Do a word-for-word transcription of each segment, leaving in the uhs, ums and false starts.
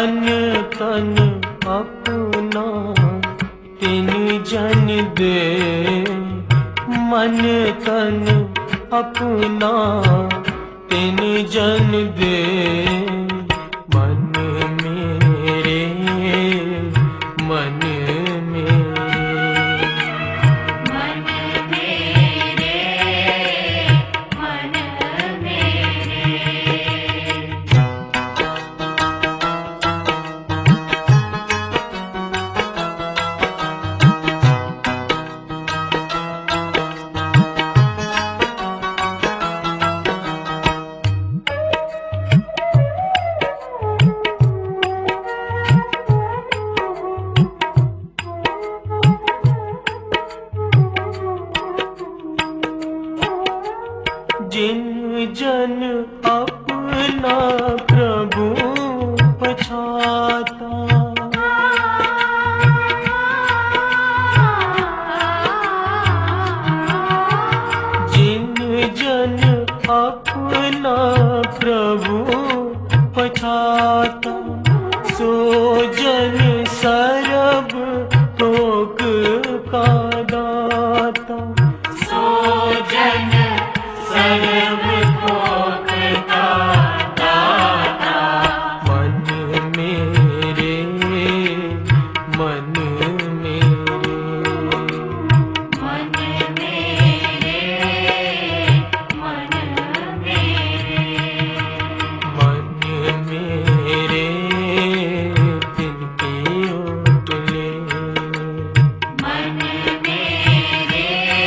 मन तन अपना तिन जन दे, मन तन अपना तिन जन दे। मन मेरे मन मेरे मन मेरे मन मेरे। जिन जन अपना प्रभु पछाता, जिन जन अपना प्रभु पछाता, सो जन सरब थोक का दाता। सो जन सर्व थोक का दाता। मन मेरे मन मेरे मन मेरे मन मेरे। मन मेरे तिनके ओटले, मन मेरे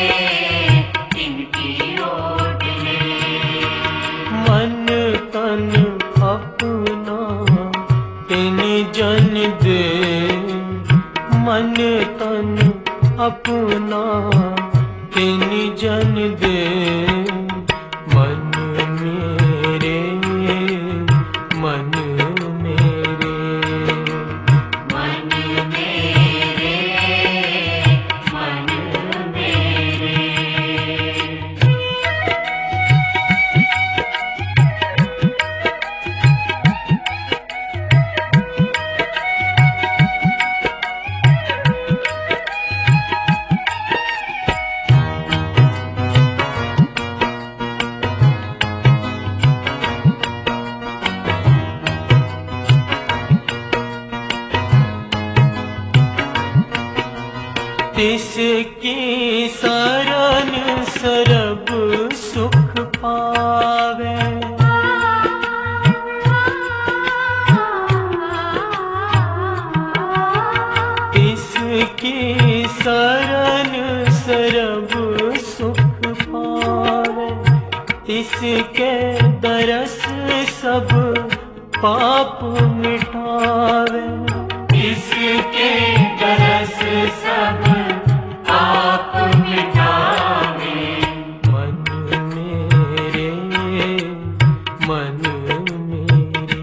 तिनकी ओटले। मन तन अपना तिन जन दे, मन तन अपना तिन जन दे। मन मेरे मन मेरे मन मेरे मन मेरे। तिसकी शरण सरब सुख पावे, तिसकी शरण सरब सुख पावे। तिसके दरस सब पाप मिटावे, इसके दरस सब पाप मिटावे। मन मेरे मन मेरे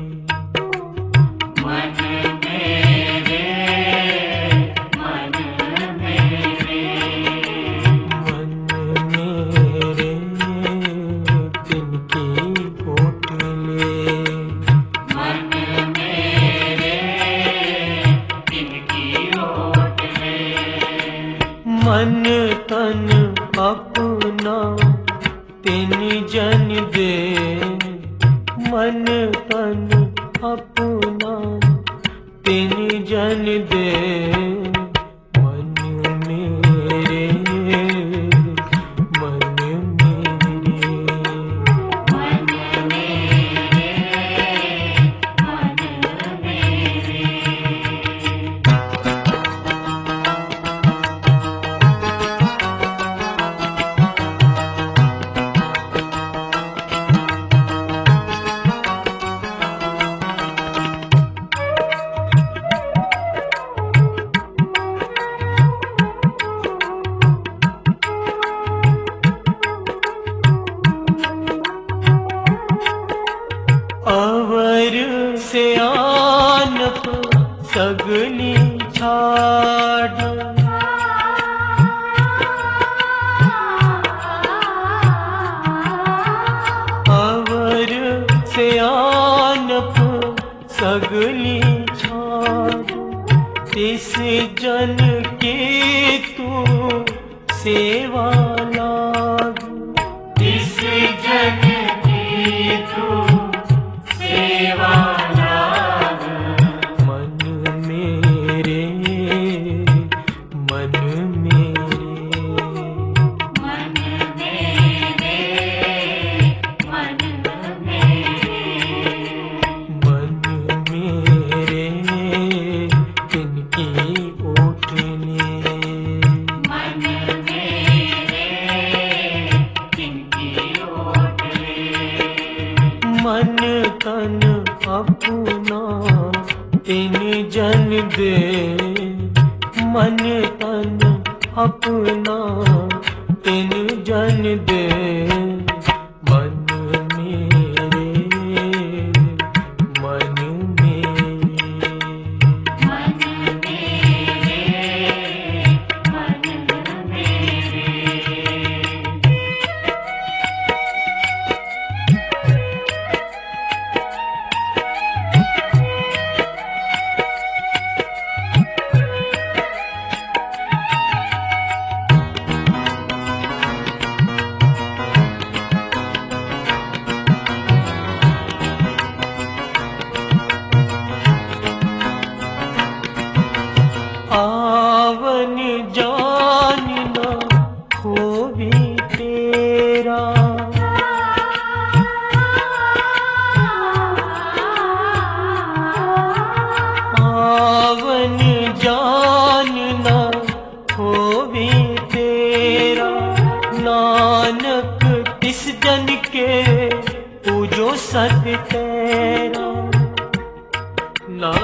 मन मेरे मन मेरे। मन मेरे तिनकी ओटले, मन मेरे तिनकी ओटले। मन तन अपना तिन जन दे, मन तन अपना तिन जन दे। मन मेरे मन मेरे मन मेरे मन मेरे। अवर से आनप सगली छाड़, अवर से आनप सगली छाड़ तिस जन के तू सेवा लाग तिस जन की तू सेवा लाग मन मेरे मन मेरे मन मेरे मन मेरे मन मेरे तिनकी ओठने मन मेरे तिनकी ओटले मन तन अपना तिन जन दे मन तन अपना तिन जन दे मन मेरे मन मेरे मन मेरे मन मेरे आवन जान न होवी तेरा आवन जान न होवी तेरा नानक तिस जन के पूजो सत तेरा ना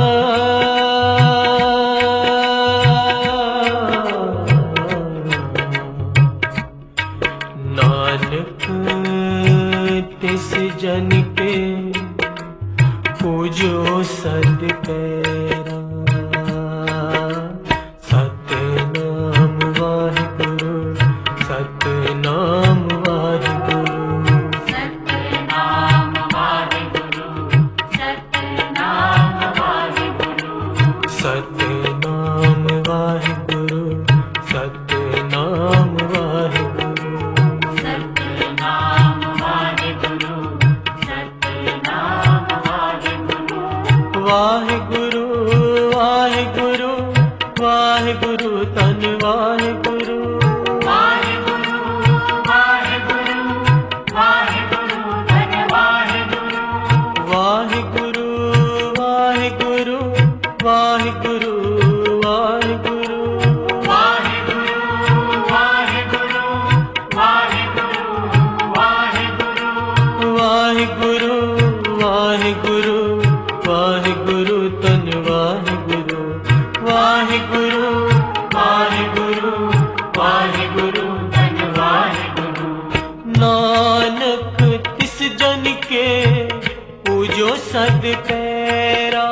नानक तिस जन के पूजो सद तेरा सतनाम वाहिगुरु सतनाम वाहिगुरु सतनाम वाहिगुरु सतनाम वाहिगुरु सतनाम वाहिगुरु सतनाम वाहिगुरु सतनाम वाहिगुरु सतनाम वाहिगुरु वाहिगुरु वाहिगुरु वाहिगुरु तन वाहिगुरु वाहिगुरु वाहिगुरु वाहिगुरु धन वाहिगुरु वाहिगुरु वाहिगुरु वाहिगुरु वाहिगुरु वाहिगुरु वाहिगुरु वाहिगुरु वाहिगुरु वाहिगुरु वाहिगुरु वाहिगुरु तन वाहिगुरु वाहिगुरु वाहिगुरु वाहिगुरु धन वाहिगुरु नानक तिस जन के पूजो सद तेरा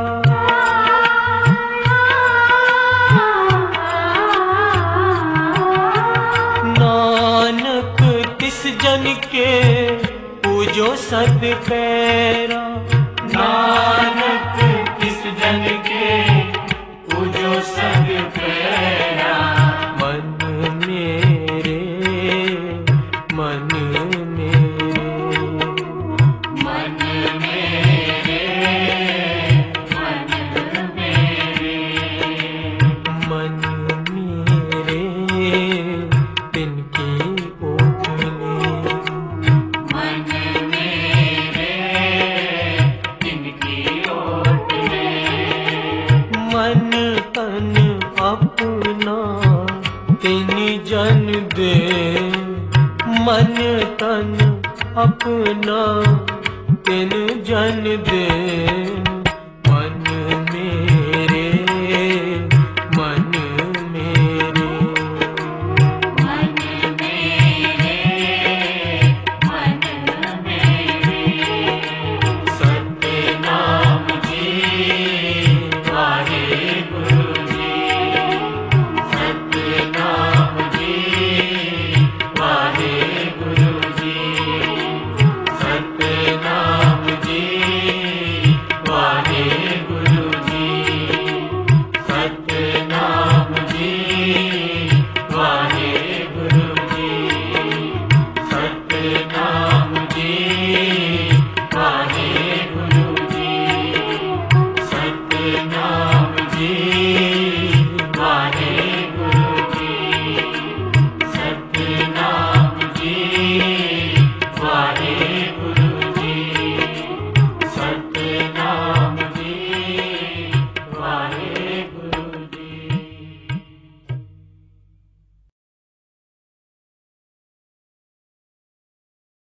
नानक तिस जन के पूजो सद तेरा नानक तिस जन के पूजो सद तेरा मन मेरे मन मेरे मन मेरे मन मेरे मन मेरे तिनकी ओठने मन मेरे तिनकी ओटले मन तन अपना तिन जन दे मन तन अपना तिन जन दे